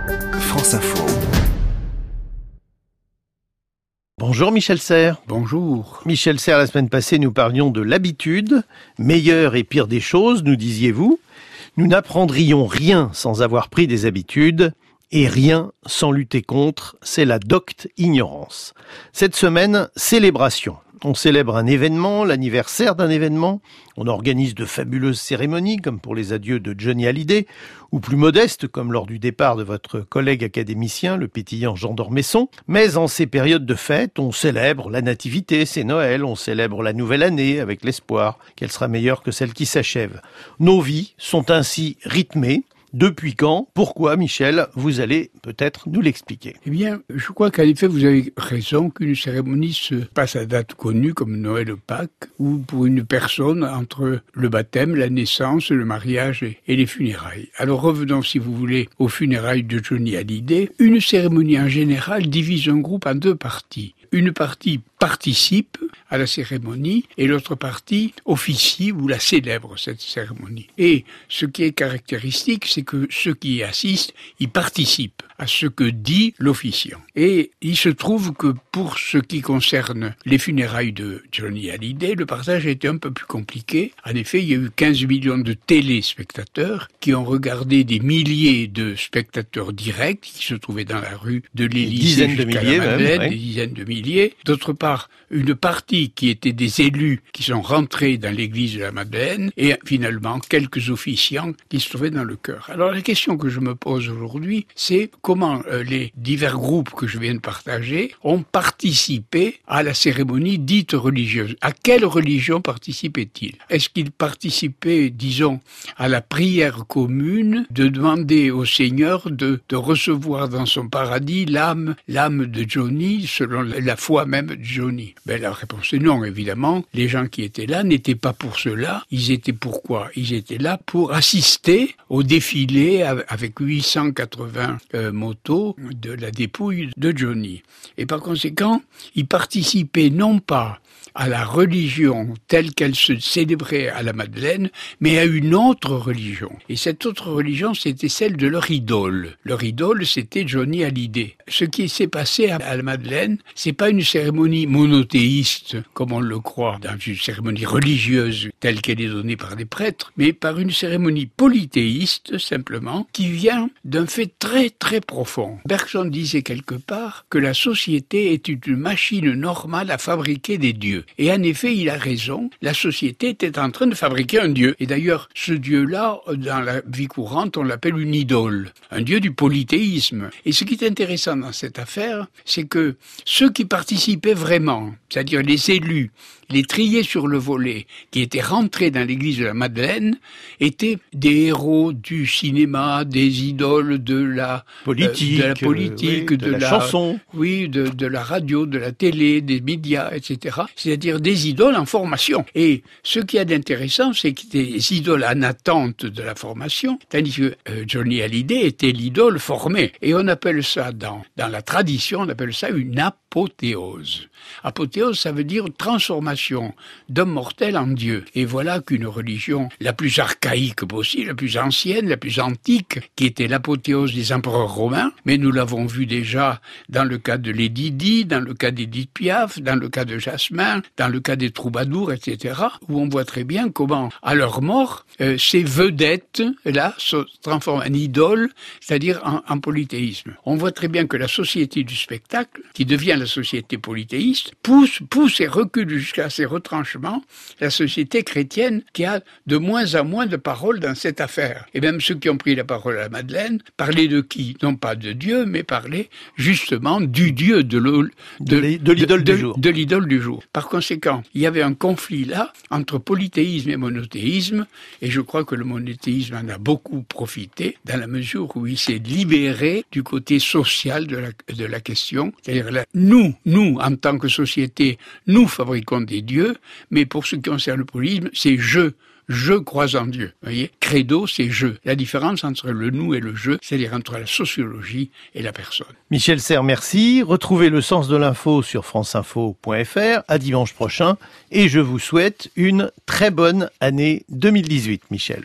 France Info. Bonjour Michel Serres. Bonjour. Michel Serres, la semaine passée, nous parlions de l'habitude, meilleure et pire des choses, nous disiez-vous. Nous n'apprendrions rien sans avoir pris des habitudes et rien sans lutter contre, c'est la docte ignorance. Cette semaine, célébration. On célèbre un événement, l'anniversaire d'un événement. On organise de fabuleuses cérémonies, comme pour les adieux de Johnny Hallyday, ou plus modestes, comme lors du départ de votre collègue académicien, le pétillant Jean d'Ormesson. Mais en ces périodes de fête, on célèbre la nativité, c'est Noël, on célèbre la nouvelle année avec l'espoir qu'elle sera meilleure que celle qui s'achève. Nos vies sont ainsi rythmées. Depuis quand? Pourquoi, Michel? Vous allez peut-être nous l'expliquer. Eh bien, je crois qu'en effet, vous avez raison qu'une cérémonie se passe à date connue, comme Noël ou Pâques, ou pour une personne entre le baptême, la naissance, le mariage et les funérailles. Alors revenons, si vous voulez, aux funérailles de Johnny Hallyday. Une cérémonie, en général, divise un groupe en deux parties. Une partie participe à la cérémonie et l'autre partie officie ou la célèbre, cette cérémonie. Et ce qui est caractéristique, c'est que ceux qui y assistent, y participent à ce que dit l'officiant. Et il se trouve que pour ce qui concerne les funérailles de Johnny Hallyday, le partage a été un peu plus compliqué. En effet, il y a eu 15 millions de téléspectateurs qui ont regardé des milliers de spectateurs directs qui se trouvaient dans la rue de l'Élysée jusqu'à la Madeleine, des dizaines de milliers. D'autre part, une partie qui était des élus qui sont rentrés dans l'église de la Madeleine et finalement quelques officiants qui se trouvaient dans le chœur. Alors la question que je me pose aujourd'hui, c'est comment les divers groupes que je viens de partager ont participé à la cérémonie dite religieuse. À quelle religion participaient-ils? Est-ce qu'ils participaient, disons, à la prière commune de demander au Seigneur de recevoir dans son paradis l'âme de Johnny selon la foi même de Johnny? Ben, la réponse est non, évidemment. Les gens qui étaient là n'étaient pas pour cela. Ils étaient pourquoi? Ils étaient là pour assister au défilé avec 880 motos de la dépouille de Johnny. Et par conséquent, ils participaient non pas à la religion telle qu'elle se célébrait à la Madeleine, mais à une autre religion. Et cette autre religion, c'était celle de leur idole. Leur idole, c'était Johnny Hallyday. Ce qui s'est passé à la Madeleine, c'est pas une cérémonie monothéiste, comme on le croit, dans une cérémonie religieuse telle qu'elle est donnée par des prêtres, mais par une cérémonie polythéiste, simplement, qui vient d'un fait très très profond. Bergson disait quelque part que la société est une machine normale à fabriquer des dieux. Et en effet, il a raison, la société était en train de fabriquer un dieu. Et d'ailleurs, ce dieu-là, dans la vie courante, on l'appelle une idole, un dieu du polythéisme. Et ce qui est intéressant dans cette affaire, c'est que ceux qui participaient vraiment, c'est-à-dire les élus, les triés sur le volet, qui étaient rentrés dans l'église de la Madeleine, étaient des héros du cinéma, des idoles de la politique, de la chanson, de la radio, de la télé, des médias, etc. C'est-à-dire des idoles en formation. Et ce qu'il y a d'intéressant, c'est que des idoles en attente de la formation, tandis que Johnny Hallyday était l'idole formée. Et on appelle ça, dans la tradition, on appelle ça une apothéose. Apothéose, ça veut dire transformation d'homme mortel en Dieu. Et voilà qu'une religion la plus archaïque possible, la plus ancienne, la plus antique, qui était l'apothéose des empereurs romains, mais nous l'avons vu déjà dans le cas de Lady Di, dans le cas d'Édith Piaf, dans le cas de Jasmin, dans le cas des troubadours, etc., où on voit très bien comment, à leur mort, ces vedettes-là se transforment en idoles, c'est-à-dire en polythéisme. On voit très bien que la société du spectacle, qui devient la société polythéiste, pousse et recule jusqu'à ses retranchements la société chrétienne qui a de moins en moins de paroles dans cette affaire. Et même ceux qui ont pris la parole à la Madeleine parlaient de qui? Non pas de Dieu, mais parlaient justement du Dieu de l'idole du jour. De l'idole du jour. Par conséquent, il y avait un conflit là entre polythéisme et monothéisme, et je crois que le monothéisme en a beaucoup profité dans la mesure où il s'est libéré du côté social de la question. C'est-à-dire là, nous, en tant que société, nous fabriquons des dieux, mais pour ce qui concerne le polythéisme, c'est je crois en Dieu. Vous voyez, credo, c'est je. La différence entre le nous et le je, c'est-à-dire entre la sociologie et la personne. Michel Serres, merci. Retrouvez le sens de l'info sur franceinfo.fr à dimanche prochain et je vous souhaite une très bonne année 2018, Michel.